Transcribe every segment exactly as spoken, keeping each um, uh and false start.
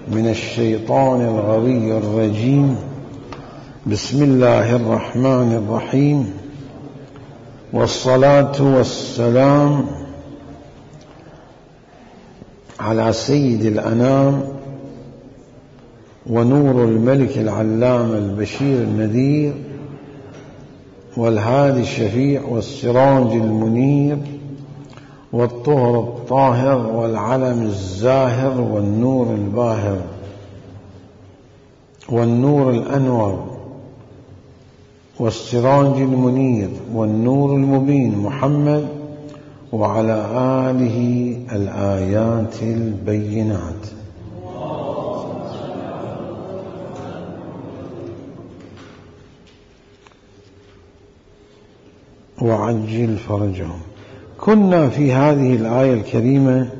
من الشيطان الغوي الرجيم. بسم الله الرحمن الرحيم، والصلاة والسلام على سيد الأنام ونور الملك العلام البشير النذير والهادي الشفيع والسراج المنير والطهر الطاهر والعلم الزاهر والنور الباهر والنور الأنور والسراج المنير والنور المبين محمد وعلى آله الآيات البينات. وعجل فرجهم. كنا في هذه الآية الكريمة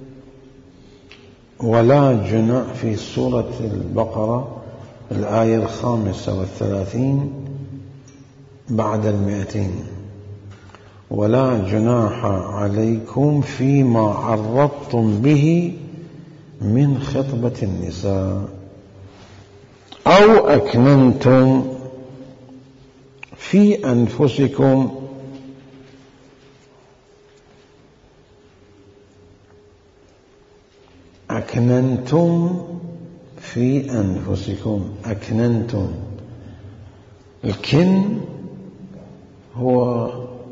ولا جناح في سورة البقرة الآية الخامسة والثلاثين بعد المئتين. ولا جناح عليكم فيما عرضتم به من خطبة النساء أو أكننتم في أنفسكم أكننتم في أنفسكم. أكننتم، الكن هو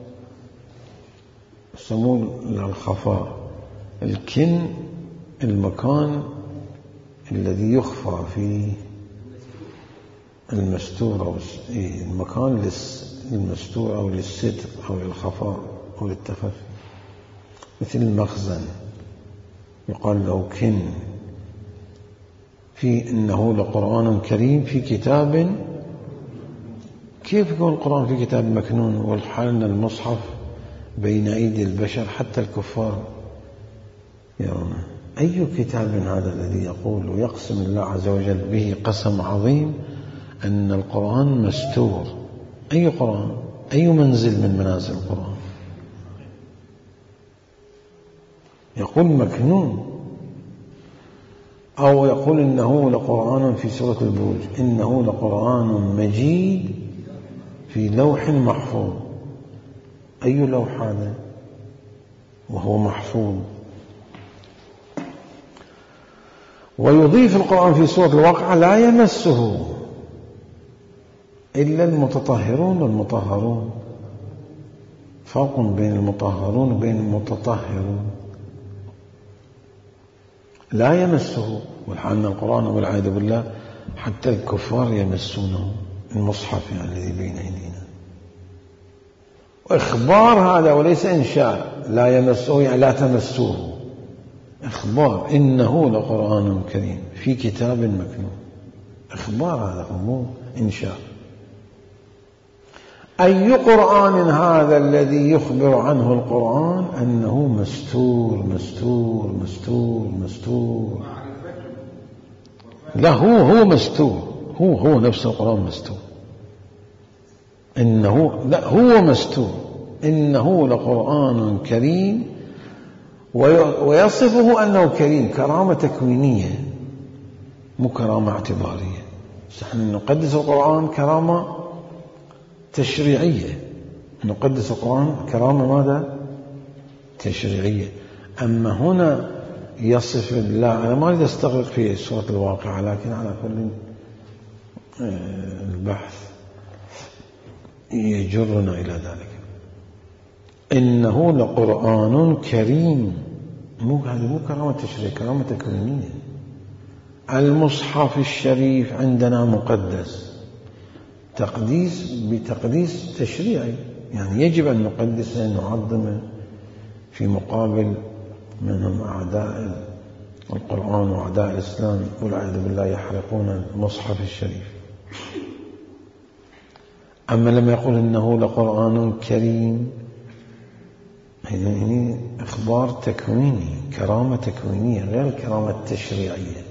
يسمون الخفاء. الكن المكان الذي يخفى فيه المستور أو المكان للمستور أو للستر أو للخفاء أو للتخفي، مثل المخزن يقال له كن. في إنه لقرآن كريم في كتاب. كيف يكون القرآن في كتاب مكنون والحال أن المصحف بين أيدي البشر حتى الكفار يرون؟ أي كتاب هذا الذي يقول ويقسم الله عز وجل به قسم عظيم أن القرآن مستور؟ أي قرآن؟ أي منزل من منازل القرآن؟ يقول مكنون، أو يقول إنه لقرآن في سورة البروج إنه لقرآن مجيد في لوح محفوظ. أي لوح هذا وهو محفوظ؟ ويضيف القرآن في سورة الواقعة لا يمسه إلا المتطهرون والمطهرون. فرق بين المطهرون وبين المتطهرون. لا يمسه، والحال القرآن والعياذ بالله حتى الكفار يمسونه، المصحف يعني الذي بين أيدينا. وإخبار هذا وليس إنشاء. لا يمسه يعني لا تمسوه، إخبار إنه لقرآن كريم في كتاب مكنون. إخبار هذا مو إنشاء. أي قرآن هذا الذي يخبر عنه القرآن أنه مستور مستور مستور مستور؟ لا، هو هو مستور. هو هو نفس القرآن مستور. إنه لا هو مستور. إنه لقرآن كريم، ويصفه أنه كريم كرامة تكوينية مو كرامة اعتبارية. نحن نقدس القرآن كرامة تشريعية. نقدس القرآن كرامة ماذا؟ تشريعية. أما هنا يصف الله، أنا ما أريد أستغرق في سورة الواقعة، لكن على كل البحث يجرنا إلى ذلك. إنه لقرآن كريم، مو هذه مو كرامة تشريعية، كرامة تكوينية. المصحف الشريف عندنا مقدس، تقديس بتقديس تشريعي، يعني يجب أن نقدسه نعظمه في مقابل من هم أعداء القرآن وأعداء الإسلام والعياذ بالله يحرقون المصحف الشريف. أما لما يقول إنه لقرآن كريم يعني إخبار تكويني، كرامة تكوينية غير الكرامة التشريعية.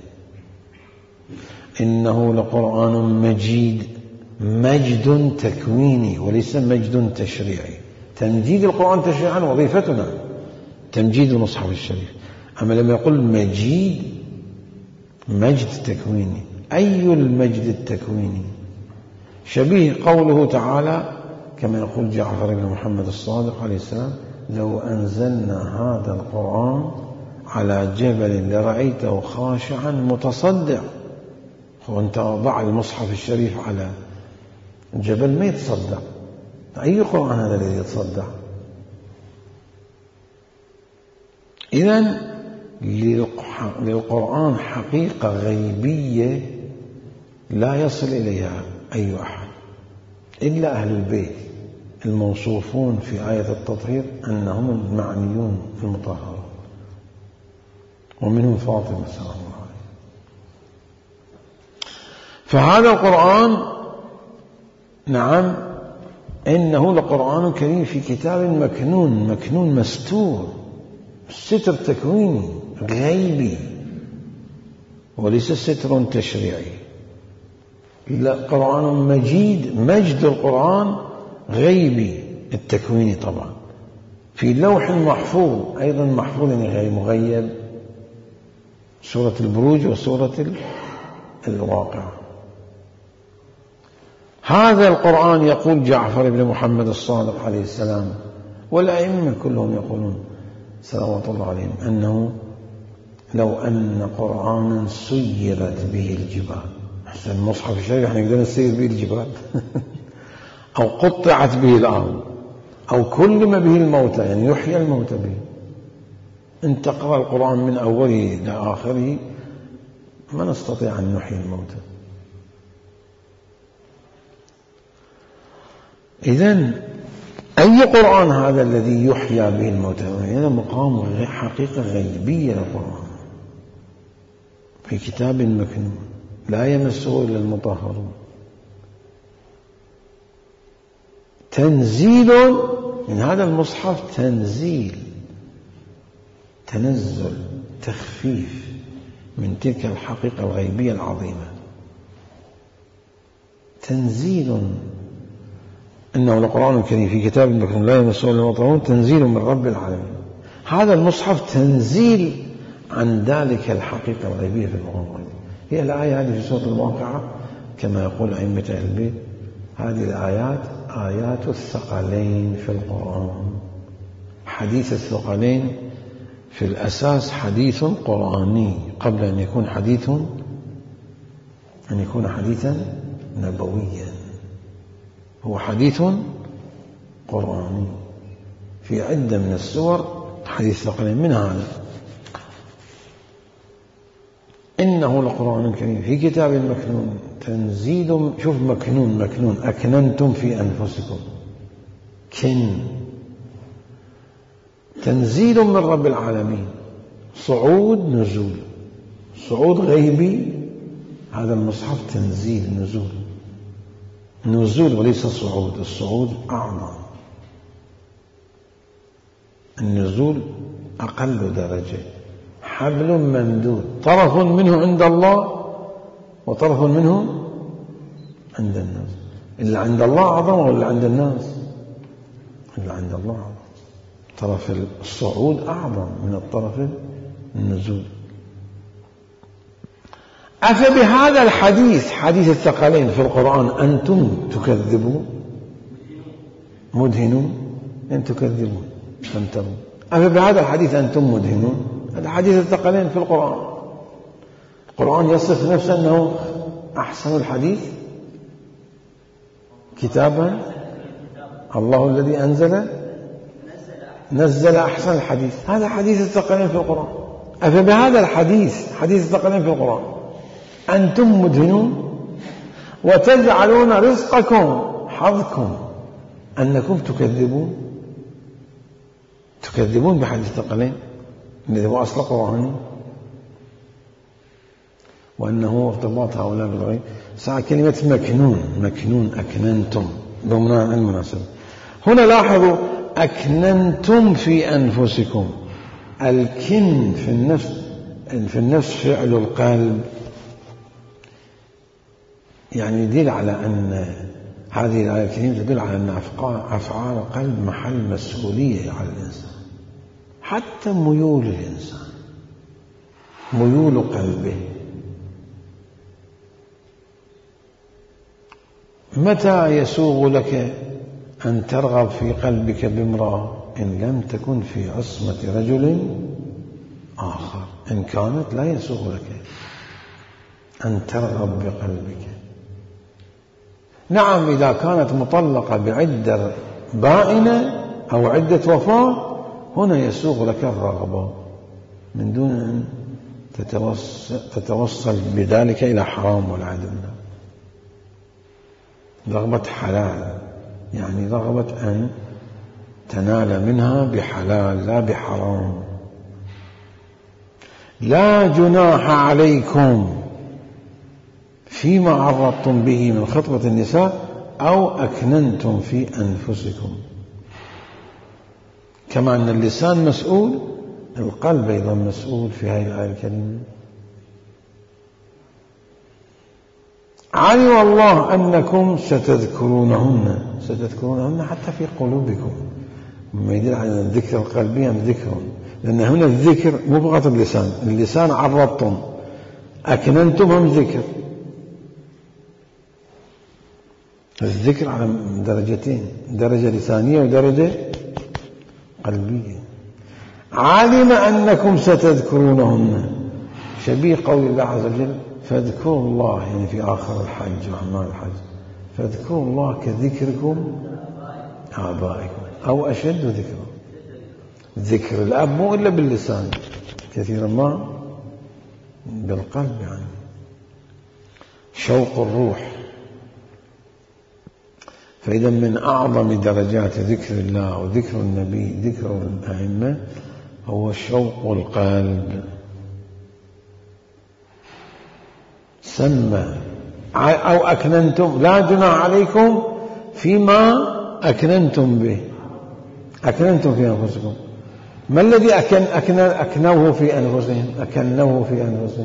إنه لقرآن مجيد، مجد تكويني وليس مجد تشريعي. تمجيد القرآن تشريعا وظيفتنا تمجيد المصحف الشريف. أما لما يقول مجيد مجد تكويني. أي المجد التكويني؟ شبيه قوله تعالى كما يقول جعفر بن محمد الصادق عليه السلام: لو أنزلنا هذا القرآن على جبل لرأيته خاشعا متصدع. وأنت وضع المصحف الشريف على جبل ما يتصدع. أي قرآن هذا الذي يتصدع؟ إذن للقرآن حقيقة غيبية لا يصل إليها أي أحد إلا أهل البيت الموصوفون في آية التطهير أنهم المعنيون في المطهرون، ومنهم فاطمة سلام الله عليها. فهذا القرآن نعم إنه لقرآن كريم في كتاب مكنون، مكنون مستور، ستر تكويني غيبي وليس ستر تشريعي. لا، قرآن مجيد، مجد القرآن غيبي التكويني طبعا، في لوح محفوظ، أيضا محفوظ يعني مغيب، سورة البروج وسورة الواقع. هذا القرآن يقول جعفر بن محمد الصادق عليه السلام والأئمة كلهم يقولون صلوات الله عليهم أنه لو أن قرآنا سيرت به الجبال، أحسن المصحف الشريف احنا نقدر نسير به الجبال أو قطعت به الأرض أو كلم به الموتى، يعني يحيى الموتى به. إن تقرأ القرآن من أوله إلى آخره ما نستطيع أن نحيي الموتى. إذن أي قرآن هذا الذي يحيى به الموتى؟ هذا مقام حقيقة غيبية للقرآن في كتاب مكنون لا يمسه إلا المطهرون. تنزيل من هذا المصحف، تنزيل، تنزل، تخفيف من تلك الحقيقة الغيبية العظيمة. تنزيل إنه القرآن الكريم في كتاب مكنون لا يمسه إلا المطهرون تنزيل من رب العالمين. هذا المصحف تنزيل عن ذلك الحقيقة الغيبية في القرآن. هي الآية هذه في سورة الواقعة كما يقول أئمة أهل البيت، هذه الآيات آيات الثقلين في القرآن. حديث الثقلين في الأساس حديث قرآني قبل أن يكون حديث أن يكون حديثا نبويا، هو حديث قرآني في عدة من السور حديث الثقلين. من هذا إنه لقرآن كريم في كتاب مكنون تنزيل. شوف مكنون، مكنون أكننتم في أنفسكم، كن، تنزيل من رب العالمين، صعود نزول، صعود غيبي. هذا المصحف تنزيل نزول، نزول وليس صعود، الصعود أعظم، النزول أقل درجة. حبل ممدود، طرف منه عند الله وطرف منه عند الناس. اللي عند الله أعظم ولا عند الناس؟ اللي عند الله أعظم. طرف الصعود أعظم من الطرف النزول. أفبهذا الحديث، حديث الثقلين في القرآن، أنتم تكذبون؟ مدهنون أن تكذبون تمترون. أفبهذا الحديث أنتم مدهنون؟ هذا حديث الثقلين في القرآن. القرآن يصف نفسه أنه أحسن الحديث كتابا، الله الذي أنزل نزل أحسن الحديث. هذا حديث الثقلين في القرآن. أفبهذا الحديث، حديث الثقلين في القرآن، أنتم مدهنون وتجعلون رزقكم حظكم أنكم تكذبون. تكذبون بحديث الثقلين الذي هو أصل قرآني، وأنه ارتباط هؤلاء بالغيب. ساعة كلمة مكنون، مكنون أكننتم بمعنى المناسبة. هنا لاحظوا أكننتم في أنفسكم. الكن في النفس، في النفس فعل القلب، يعني يدل على أن هذه الآية الكريمة تدل على أن أفعال القلب محل مسؤولية على الإنسان. حتى ميول الإنسان، ميول قلبه متى يسوغ لك أن ترغب في قلبك بامرأة؟ إن لم تكن في عصمة رجل آخر. إن كانت لا يسوغ لك أن ترغب بقلبك. نعم إذا كانت مطلقة بعدة بائنة أو عدة وفاة هنا يسوغ لك الرغبة من دون أن تتوصل, تتوصل بذلك إلى حرام والعياذ بالله. رغبة حلال، يعني رغبة أن تنال منها بحلال لا بحرام. لا جناح عليكم فيما عرضتم به من خطبة النساء أو أكننتم في أنفسكم. كما أن اللسان مسؤول، القلب أيضا مسؤول في هذه الآية الكريمة. علم الله أنكم ستذكرونهن، ستذكرونهن حتى في قلوبكم، مما يدل على الذكر القلبي أم ذكر، لأن هنا الذكر مو فقط اللسان، اللسان عرضتم، أكننتم هم ذكر. الذكر على درجتين، درجة لسانية ودرجة قلبية. علم أنكم ستذكرونهن، شبيه قول الله عز وجل فاذكروا الله، يعني في آخر الحج وأعمال الحج، فاذكروا الله كذكركم آبائكم أو أشد ذكرا. ذكر الأب مو إلا باللسان، كثيرا ما بالقلب، يعني شوق الروح. فإذا من أعظم درجات ذكر الله وذكر النبي ذكر الأئمة هو شوق القلب. سمى أو أكننتم، لا جناح عليكم فيما أكننتم به. أكننتم في أنفسكم، ما الذي أكن أكن أكنوه في أنفسهم أكنوه في أنفسهم؟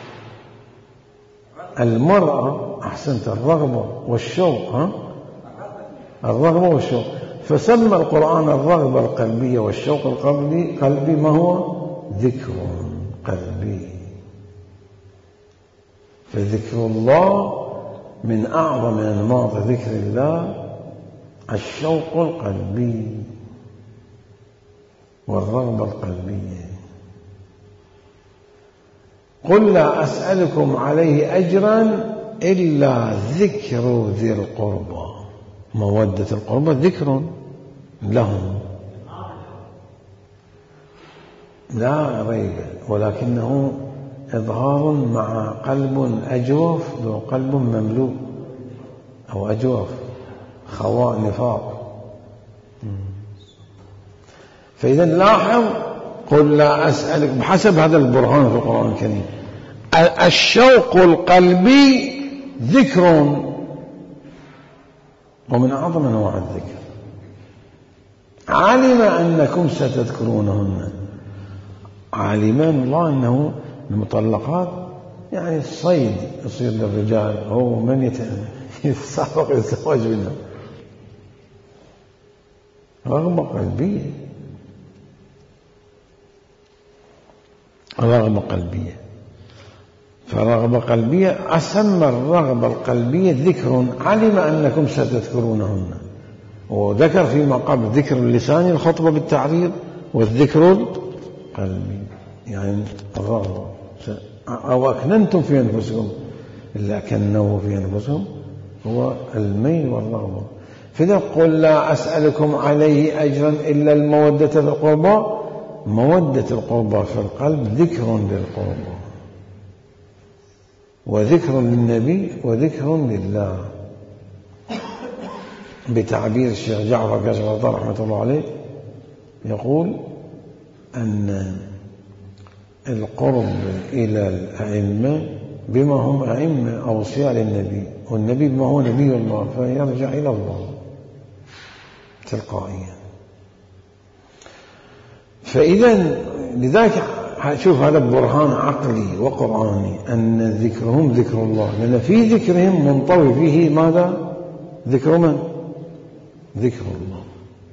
المرأة، أحسنت، الرغبة والشوق، ها؟ الرغبة والشوق. فسمى القرآن الرغبة القلبية والشوق القلبي قلبي ما هو؟ ذكر قلبي. فذكر الله من أعظم أنماط ذكر الله الشوق القلبي والرغبة القلبية. قل لا أسألكم عليه أجرا إلا ذكر ذي القربى. مودة القربى ذكر لهم لا ريب، ولكنه إظهار مع قلب أجوف ذو قلب مملوء، أو أجوف خواء نفاق. فإذا لاحظ قل لا أسألك بحسب هذا البرهان في القرآن الكريم. الشوق القلبي ذكر، ومن أعظم أنواع الذكر. علم أنكم ستذكرونهن، علمان الله أنه المطلقات يعني الصيد يصير للرجال، هو من يتسابق الزواج منها. رغبة قلبية، رغبة قلبية. فرغبة قلبية أسمى الرغبة القلبية ذكر. علم أنكم ستذكرونهن، وذكر فيما قبل ذكر اللسان الخطبة بالتعريض، والذكر القلبي يعني الرغبة. أو أكننتم في أنفسكم، إلا أكنوه في أنفسهم هو الميل والرغبة. فإذا قل لا أسألكم عليه أجرا إلا المودة في القربى. مودة القربى في القلب ذكر للقربى، وذكر للنبي، وذكر لله. بتعبير الشيخ جعفر كاشف رحمة الله عليه يقول أن القرب إلى الأئمة بما هم أئمة أوصياء للنبي، والنبي بما هو نبي الله، فيرجع إلى الله تلقائيا. فإذا لذلك شوف هذا برهان عقلي وقرآني أن ذكرهم ذكر الله، لأن في ذكرهم منطوي فيه ماذا؟ ذكر من؟ ذكر الله.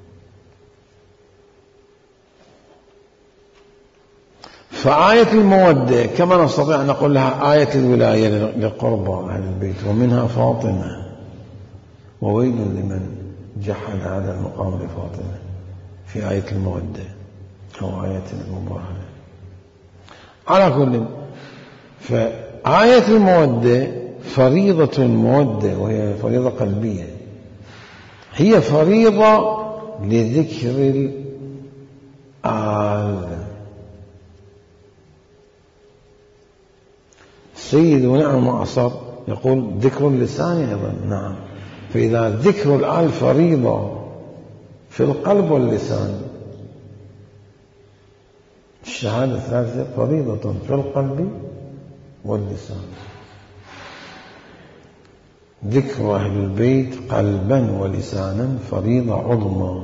فآية المودة كما نستطيع أن نقول لها آية الولاية للقربى أهل البيت، ومنها فاطمة وويل لمن جحد هذا المقام لفاطمة في آية المودة أو آية المباهلة. على كل، فآية المودة فريضة المودة، وهي فريضة قلبية، هي فريضة لذكر الآل. سيدنا المعصر يقول ذكر اللسان أيضا. نعم، فإذا ذكر الآل فريضة في القلب واللسان، الشهادة الثالثة فريضة في القلب واللسان. ذكر أهل البيت قلبا ولسانا فريضة عظمى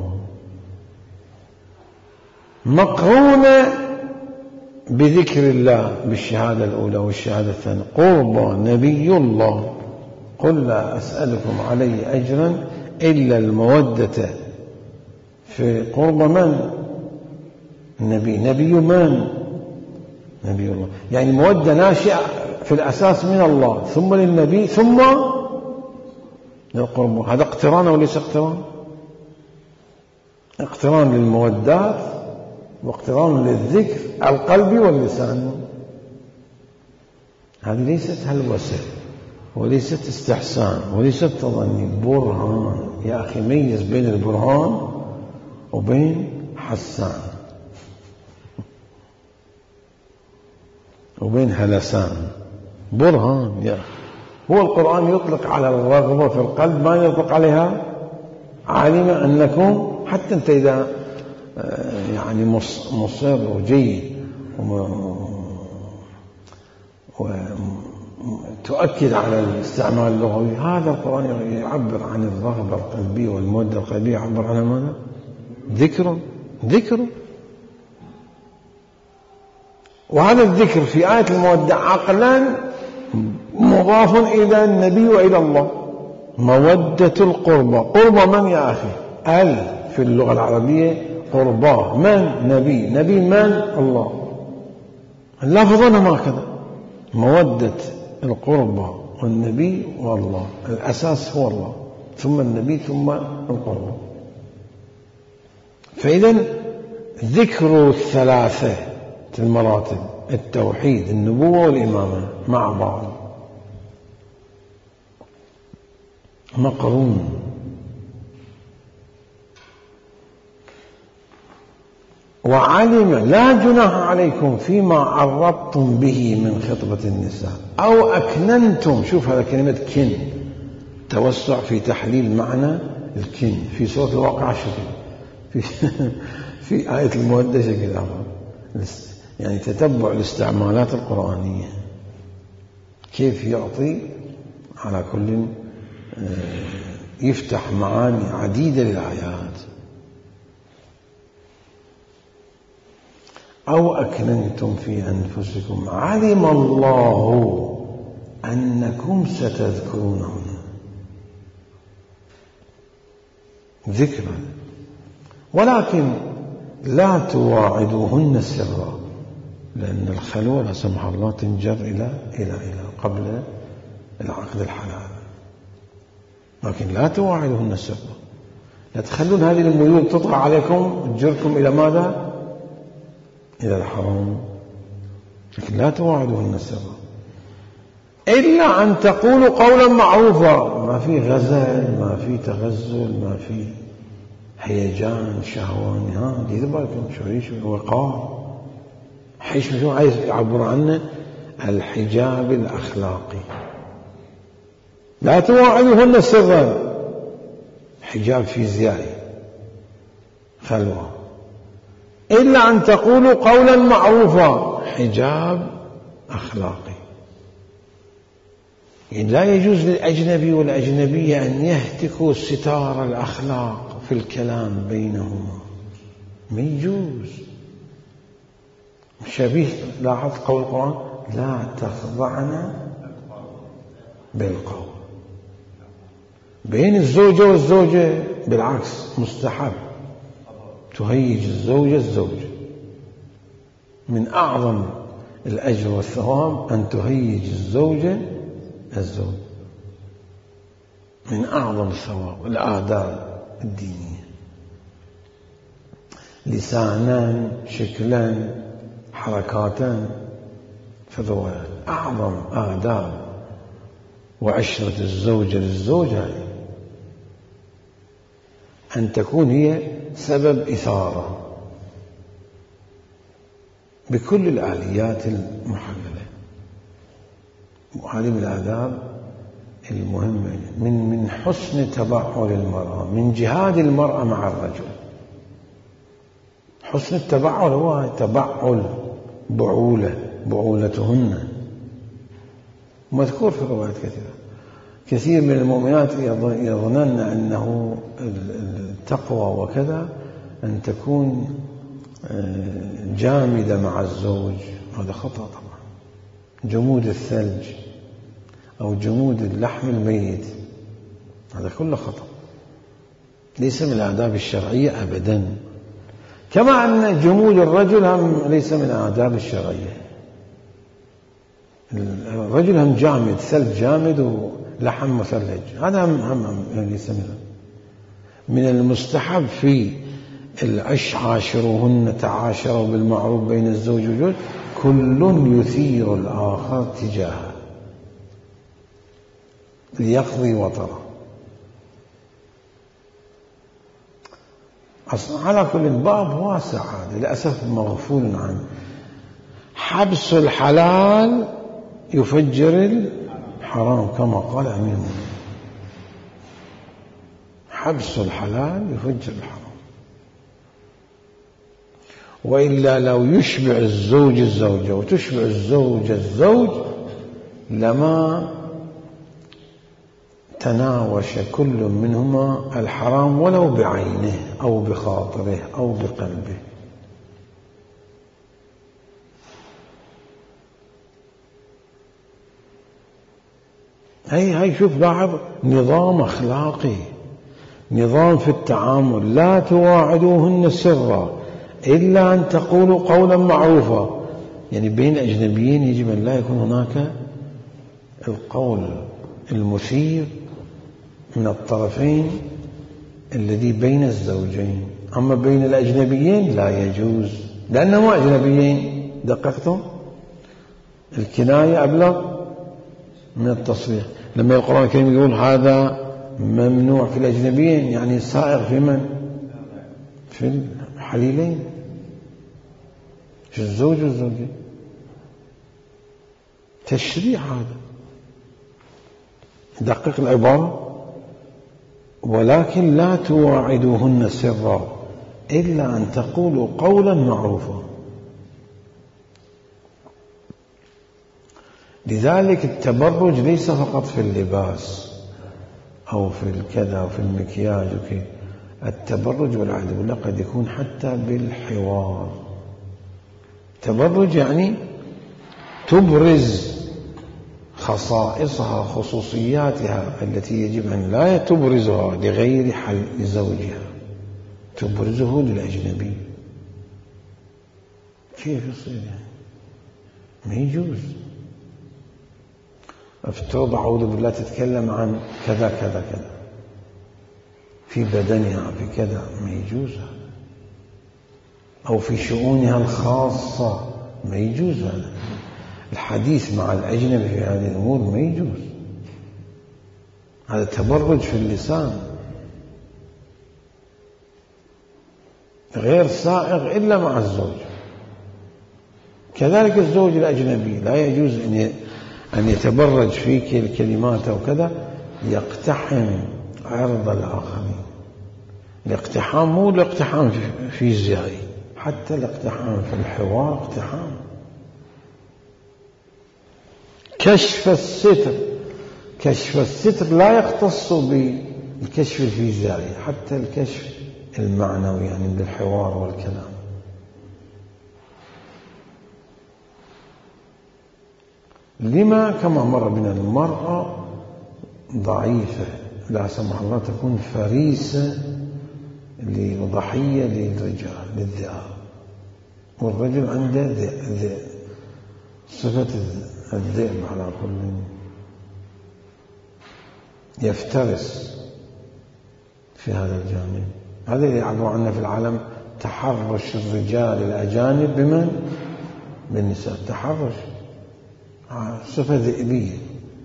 مقرونة بذكر الله بالشهادة الأولى والشهادة الثانية. قرب نبي الله، قل لا أسألكم عليه أجرا إلا المودة في قرب من؟ النبي. نبي من؟ نبي الله، يعني مودة ناشئة في الأساس من الله ثم للنبي ثم للقرب. هذا اقتران وليس اقتران؟ اقتران للمودات واقتران للذكر القلبي واللسان. هذه ليست هلوسة وليست استحسان وليست تظني، برهان. يا أخي ميز بين البرهان وبين حسان وبين هلسان. برهان يا أخي. هو القرآن يطلق على الرغبة في القلب ما يطلق عليها علم أنكم، حتى أنت إذا يعني مصر وجيد وتؤكد على الاستعمال اللغوي، هذا القرآن يعبر عن الرغبة القلبية والمودة القلبية، يعبر عنها ماذا؟ ذكر. ذكر. وهذا الذكر في آية المودة عقلا مضاف إلى النبي وإلى الله. مودة القربى. قربى من يا أخي؟ ال في اللغة العربية قربى من؟ نبي. نبي من؟ الله. اللفظ هنا هكذا، مودة القربى والنبي والله. الأساس هو الله ثم النبي ثم القربى. فإذا ذكر الثلاثة المراتب، التوحيد النبوة والإمامة مع بعض، مقرون. وعلم لا جناح عليكم فيما عرضتم به من خطبة النساء أو أكننتم. شوف هذا كلمة كن، توسع في تحليل معنى الكن. في سورة الواقعة شكل، في, في آية المودة شكل آخر. يعني تتبع الاستعمالات القرآنية كيف يعطي على كل يفتح معاني عديدة للآيات. أو أكننتم في أنفسكم علم الله أنكم ستذكرونهن. ذكرا، ولكن لا تواعدوهن سرا، لأن الخلوة لا سمح الله تنجر إلى إلى إلى قبل العقد الحلال. لكن لا تواعدوهن سرا، لا تخلون هذه الميول تطغى عليكم وتجركم إلى ماذا؟ إلى الحرام. لكن لا تواعدوهن سرا إلا أن تقولوا قولا معروفا. ما في غزل، ما في تغزل، ما في هيجان شهواني. ها دير بالكم شوي شوي وقار. حيش شو عايز يعبر عنه؟ الحجاب الأخلاقي. لا تواعدوهن سرا، حجاب فيزيائي، خلوة. إلا أن تقولوا قولا معروفا، حجاب أخلاقي. يعني لا يجوز للأجنبي والأجنبية أن يهتكوا ستار الأخلاق في الكلام بينهما، ما يجوز. شبيه لاحظ قول القرآن لا تخضعن بالقول. بين الزوجة والزوجة بالعكس مستحب، تهيج الزوجة الزوجة. من أعظم الأجر والثواب أن تهيج الزوجة الزوج. من أعظم الثواب الآداب الدينية، لسانا، شكلا، حركاتا، فذو أعظم آداب. وعشرة الزوجة للزوجة أن تكون هي سبب إثارة بكل الآليات المحللة. وهذه من الآداب المهمة، من من حسن تبعل المرأة، من جهاد المرأة مع الرجل. حسن التبعل هو تبعل بعولة، بعولتهن مذكور في روايات كثيرة. كثير من المؤمنات يظنن أنه التقوى وكذا أن تكون جامدة مع الزوج، هذا خطأ طبعا. جمود الثلج أو جمود اللحم الميت هذا كله خطأ، ليس من الآداب الشرعية أبدا. كما أن جمود الرجل هم ليس من الآداب الشرعية. الرجل هم جامد، ثلج جامد ولحم مثلج، هذا هم هم ليس منه. من المستحب في العش عاشروهن تعاشروا بالمعروف بين الزوج والزوج، كل يثير الآخر تجاهه ليقضي وطره. أصلا على كل باب واسع، هذا للأسف مغفول عنه. حبس الحلال يفجر الحرام كما قال أمير المؤمنين، حبس الحلال يفجر الحرام. وإلا لو يشبع الزوج الزوجة وتشبع الزوجة الزوج لما تناوش كل منهما الحرام ولو بعينه أو بخاطره أو بقلبه. هي هي شوف لاحظ نظام أخلاقي، نظام في التعامل. لا تواعدوهن سرا إلا أن تقولوا قولا معروفا. يعني بين أجنبيين يجب أن لا يكون هناك القول المثير من الطرفين الذي بين الزوجين. أما بين الأجنبيين لا يجوز، لأنهم أجنبيين. دققتم؟ الكناية أبلغ من التصريح. لما القرآن الكريم يقول هذا ممنوع في الأجنبيين، يعني سائغ في من؟ في الحليلين، في الزوج والزوجة. تشريع هذا. دقق العبارة. ولكن لا تواعدوهن سرا إلا أن تقولوا قولا معروفا. لذلك التبرج ليس فقط في اللباس أو في الكذا أو في المكياج وكي. التبرج والعياذ بالله قد يكون حتى بالحوار. تبرج يعني تبرز خصائصها، خصوصياتها التي يجب أن لا تبرزها لغير حل زوجها، تبرزه للأجنبي. كيف يصير يعني؟ ما يجوز. افترض أعوذ بالله تتكلم عن كذا كذا كذا في بدنها في كذا، ما يجوز. أو في شؤونها الخاصة، ما يجوز. هذا الحديث مع الأجنبي في هذه الأمور ما يجوز. هذا تبرج في اللسان غير سائغ إلا مع الزوج. كذلك الزوج الأجنبي لا يجوز أن يتبرج في الكلمات أو كذا، يقتحم عرض الآخرين. الاقتحام مو الاقتحام فيزيائي، حتى الاقتحام في الحوار اقتحام. كشف الستر، كشف الستر لا يختص بالكشف الفيزيائي، حتى الكشف المعنوي يعني بالحوار والكلام. لما كما مر بنا المرأة ضعيفة لا سمح الله تكون فريسة لضحية للرجال للذئاب، والرجل عنده ذئب، صفة الذئب على كل. يفترس في هذا الجانب. هذا اللي يعبر عنه في العالم تحرش الرجال الأجانب بمن؟ بالنساء. تحرش صفة ذئبية.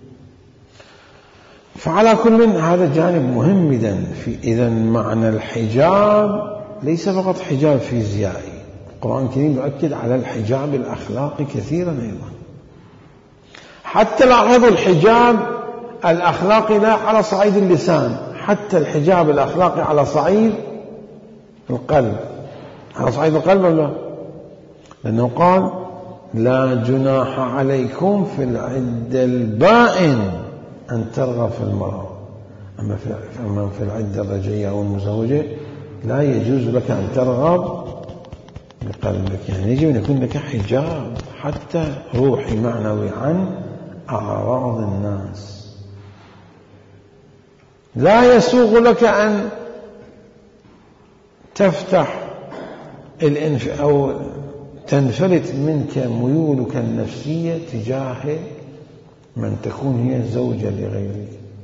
فعلى كل هذا جانب مهم. إذن في إذن معنى الحجاب ليس فقط حجاب فيزيائي. القرآن الكريم يؤكد على الحجاب الأخلاقي كثيرا أيضا. حتى لاحظوا الحجاب الأخلاقي لا على صعيد اللسان، حتى الحجاب الأخلاقي على صعيد القلب. على صعيد القلب ولا؟ لأنه قال لا جناح عليكم في العدة البائن أن ترغب في المرأة، أما في, أما في العدة الرجعية أو المزوجة لا يجوز لك أن ترغب بقلبك. يعني يجب أن يكون لك حجاب حتى روحي معنوي عن أعراض الناس. لا يسوغ لك أن تفتح الانف أو تنفلت منك ميولك النفسية تجاه من تكون هي زوجة لغيرك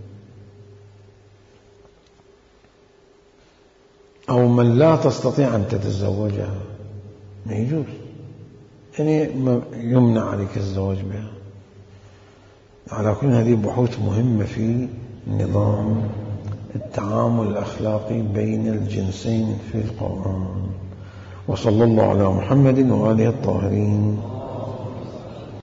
أو من لا تستطيع أن تتزوجها، ما يجوز. يعني يمنع عليك الزواج بها. على كل هذه بحوث مهمة في نظام التعامل الأخلاقي بين الجنسين في القرآن. وصلى الله على محمد وآله الطاهرين.